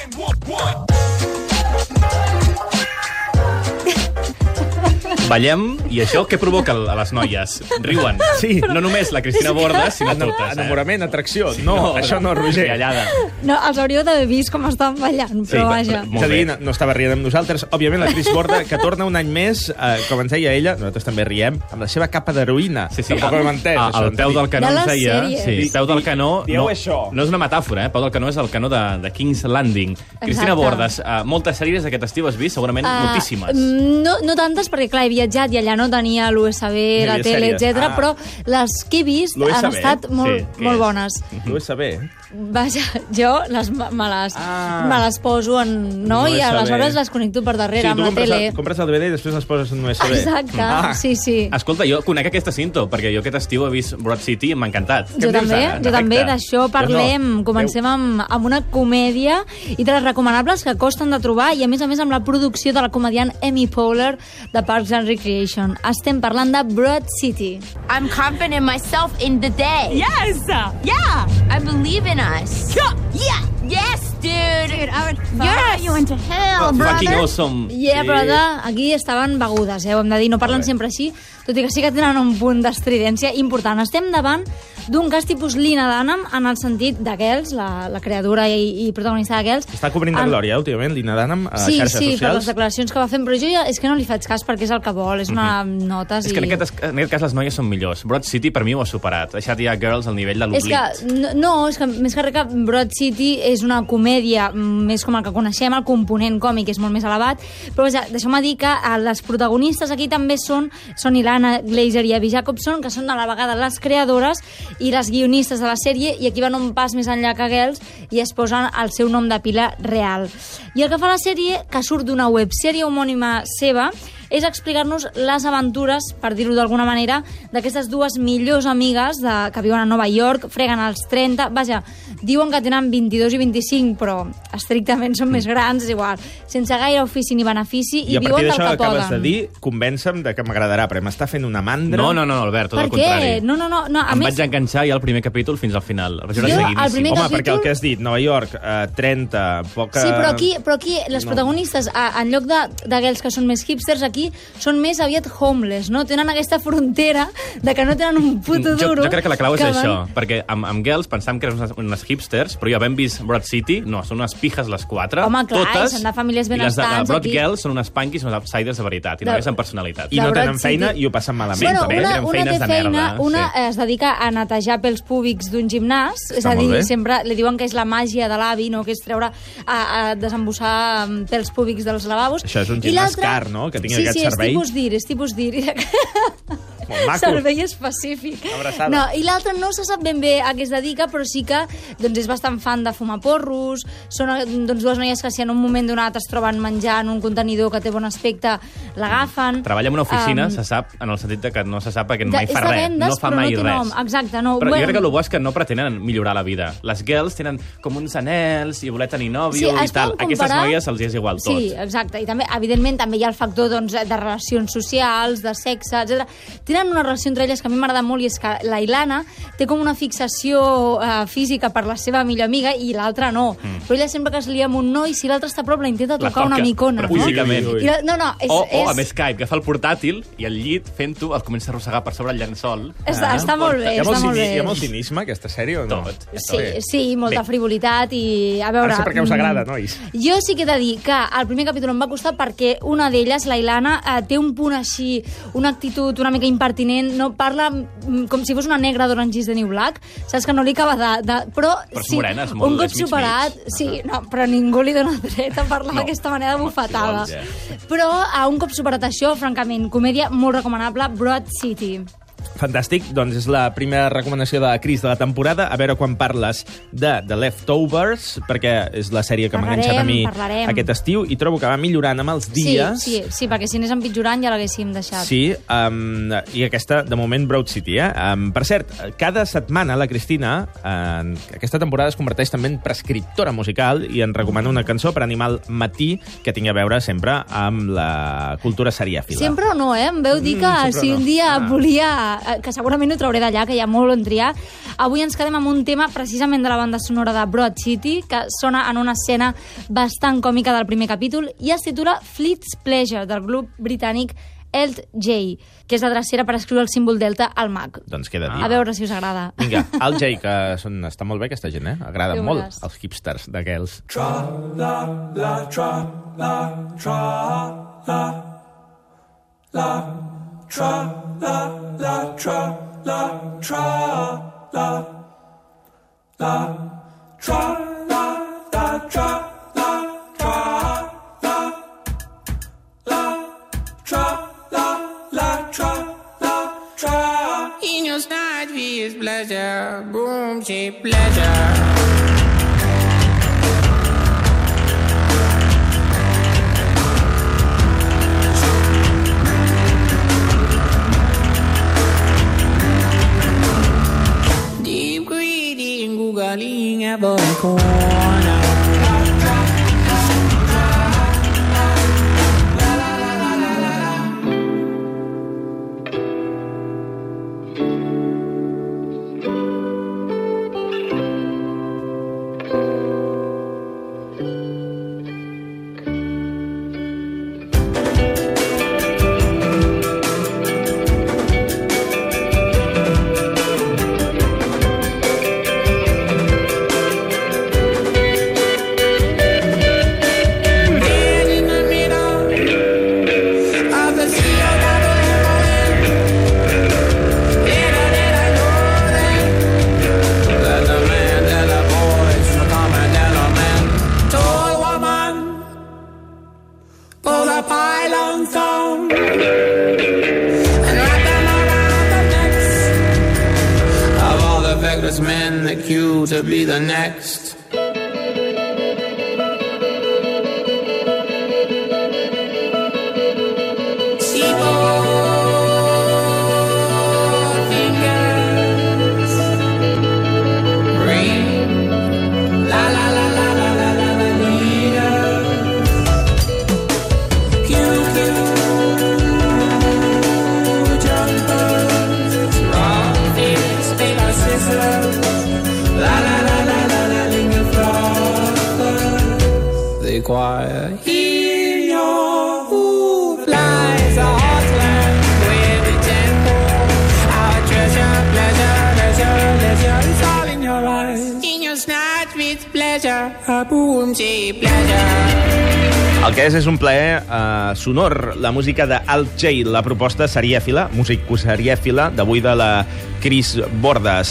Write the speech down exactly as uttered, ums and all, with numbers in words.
Ballem, i això què provoca a les noies? Riuen. Sí. No només la Cristina Bordas, sinó totes. Enamorament, atracció. No, no, això no, Roger. Riallada. No, els hauríeu d'haver vist com estaven ballant, però vaja. És a dir, no, no estava rient amb nosaltres. Òbviament, la Cris Borda, que torna un any més, eh, com ens deia ella, nosaltres també riem, amb la seva capa d'heroïna. Sí, sí. Tampoc ho hem entès, A, això. al peu del canó De ens les deia... sèries. Sí, peu del canó... Dieu No, això. no és una metàfora, eh? Peu del canó és el canó de, de King's Landing. Cristina Bordas, uh, moltes sèries d'aquest estiu has vist? Segurament Uh, moltíssimes. No, no tantes, perquè clar, he viatjat i allà no tenia l'U S B, No hi la havia tele, sèries. etcètera, Ah. però les que he vist L'U S B? han estat molt, Sí, què molt és? bones. L'U S B. Vaja, jo les, me, les, Ah. me les poso en... No? Un I U S B. aleshores les connecto per darrere Sí, amb tu la compres tele. el, compres el D V D i després les poses en un U S B. Exacte, Ah. sí, sí. Escolta, jo conec aquesta cinto, perquè jo aquest estiu he vist Broad City i m'ha encantat. Jo també, jo també, d'això parlem. Jo no. Comencem amb, amb una comèdia i de les recomanables que costen de trobar i, a més a més, amb la producció de la comediant Amy Poehler de Parks and Recreation. Estem parlant de Broad City. I'm confident in myself in the day. Yes! Yeah! I believe in us. Yeah! Yeah! Yes, dude. Dude, I would Yes. follow you into hell, Fucking brother. awesome. Yeah, Sí. brother, aquí estaven begudes, eh, ho hem de dir, no parlen sempre així, tot i que sí que tenen un punt d'estridència important. Estem davant d'un cas tipus Lina Dunham, en el sentit de Girls, la, la creadora i, i protagonista de Girls. Està cobrint de En- glòria, últimament, Lina Dunham, a Sí, xarxes sí, per les socials. declaracions que va fent, però jo ja, és que no li faig cas perquè és el que vol, és una notes És i... que en aquest, en aquest cas les noies són millors. Broad City per mi ho ha superat. Ha deixat ja Girls al nivell de És l'oblit. que, no, no, és que més que res que Broad City és una comèdia mm, més com el que coneixem, el component còmic és molt més elevat, però vaja, deixeu-me dir que eh, les protagonistes aquí també són, són Ilana Glazer i Abby Jacobson, que són a la vegada les creadores i les guionistes de la sèrie, i aquí van un pas més enllà que Girls i es posen el seu nom de pila real. I el que fa la sèrie, que surt d'una websèrie homònima seva, és explicar-nos les aventures, per dir-ho d'alguna manera, d'aquestes dues millors amigues de, que viuen a Nova York, freguen als trenta, vaja, diuen que tenen vint-i-dos i vint-i-cinc, però estrictament són més grans, és igual, sense gaire ofici ni benefici, i, I a partir viuen del d'això que que acabes poden. de dir, convencem de que m'agradarà, perquè m'està fent una mandra. No, no, no, Albert, tot Per el què? contrari. No, no, no, no, a em més... vaig enganxar ja al primer capítol fins al final. El vaig veure Jo, seguidíssim. el primer Home, capítol- perquè el que has dit, Nova York, eh, trenta, poca... Sí, però aquí, però aquí les No. protagonistes, a, en lloc de, de girls que són més hipsters, aquí són més aviat homeless, no? Tenen aquesta frontera de que no tenen un puto jo, duro. jo crec que la clau és que això, perquè amb, amb Girls pensàvem que eren unes, unes hipsters, però ja vam vist Broad City, no, són unes pijes les quatre, Home, clar, totes, i són de famílies i les de, de benestants, Broad aquí. Girls són unes punkies, unes outsiders de veritat, i De- noies amb personalitat. I no de Broad tenen feina City. i ho passen malament. Bueno, també. una, tenen una feines té de feina, merda, una sí. es dedica a netejar pels púbics d'un gimnàs, és a molt dir, bé. sempre li diuen que és la màgia de l'avi, no? Que és treure, a, a desembussar mm, pels púbics dels lavabos. Això és un I gimnàs l'altre- car, no?, que tingui sí, aquest sí, servei. Sí, és tipus dir, és tipus dir. Molt maco. Servei específic. Una abraçada. No, i l'altre no se sap ben bé a què es dedica, però sí que doncs, és bastant fan de fumar porros, són doncs, dues noies que si en un moment donat es troben menjant un contenidor que té bon aspecte, l'agafen. Treballa en una oficina, Um, se sap, en el sentit de que no se sap perquè de- mai és fa de res, vendes, no fa però mai no té res. nom. Exacte, no. Però Bueno, jo crec que el bo és que no pretenen millorar la vida. Les girls tenen com uns anels i voler tenir nòvio Sí, i es tal. poden Aquestes comparar- noies els és igual tot. Sí, exacte. I també, evidentment, també hi ha el factor doncs, de relacions socials, de sexe, etcètera. Tenen una relació entre elles que a mi m'agrada molt i és que la Ilana té com una fixació eh, física per la seva millor amiga i l'altra no. Mm. Però ella sempre que es lia amb un noi, si l'altre està a prop, la intenta La tocar una toca, micona. però no? físicament. Ui, ui, ui. I la, no, no, és... O, o és... amb Skype, que fa el portàtil i al llit, fent-ho, el comença a arrossegar per sobre el llençol. Està, està molt bé, Hi ha, està molt molt cini, bé. hi ha molt cinisme, aquesta sèrie, o no? Tot. Sí, sí, molta Bé. frivolitat i... A veure... Ara sé per què us agrada, mm, nois. Jo sí que he de dir que el primer capítol em va costar perquè una d'elles, la Ilana, eh, té un punt així, una actitud una mica impertinent, no parla mm, com si fos una negra d'Orange is the New Black, saps que no li acaba de... de però Però és sí, morena, és molt- un cop és mig, superat... mig. Sí, no, però ningú li dona dret a parlar No. d'aquesta manera de bufetada. si vols, Però a un cop superat això, francament, comèdia molt recomanable, Broad City. Fantàstic, doncs és la primera recomanació de la Cris de la temporada. A veure quan parles de The Leftovers, perquè és la sèrie que m'ha Parlarem, enganxat a mi parlarem. aquest estiu, i trobo que va millorant amb els dies. Sí, sí, sí, perquè si anés empitjorant ja l'haguéssim deixat. Sí, um, i aquesta, de moment, Broad City, eh? Um, per cert, cada setmana la Cristina, en aquesta temporada, es converteix també en prescriptora musical i en recomana una cançó per animar el matí que tingui a veure sempre amb la cultura seriàfila. Sempre o no, eh? Em veu dir que Mm, sempre si no. un dia Ah. volia que segurament ho trauré d'allà, que hi ha molt on triar. Avui ens quedem amb un tema precisament de la banda sonora de Broad City, que sona en una escena bastant còmica del primer capítol, i es titula Fleet's Pleasure, del grup britànic Alt J, que és la drecera per escriure el símbol delta al Mac. Doncs queda dit. A veure si us agrada. Vinga, Alt J, que són, està molt bé aquesta gent, eh? Agrada Ja ho molt veuràs. els hipsters d'aquells. Tra la la tra la tra la la tra la la tra la tra la la tra la la tra la tra la la tra la la tra la tra. In your snide is pleasure, boom, she pleasure. Deep greedy and googling every corner. Men the queue to be the next. Fingers ring. La la la la la la la la leader. Q Q jumpers. Rock this big scissors. La la la la la la linger flowers. The choir in your who flies a heartland with the tempo. Our treasure, pleasure, leisure, leisure is all in your eyes. In your snatch with pleasure, a boom, she pleasure. El que és és un plaer eh, sonor, la música de Alt J, la proposta serièfila, músico serièfila, d'avui de la Cris Bordes.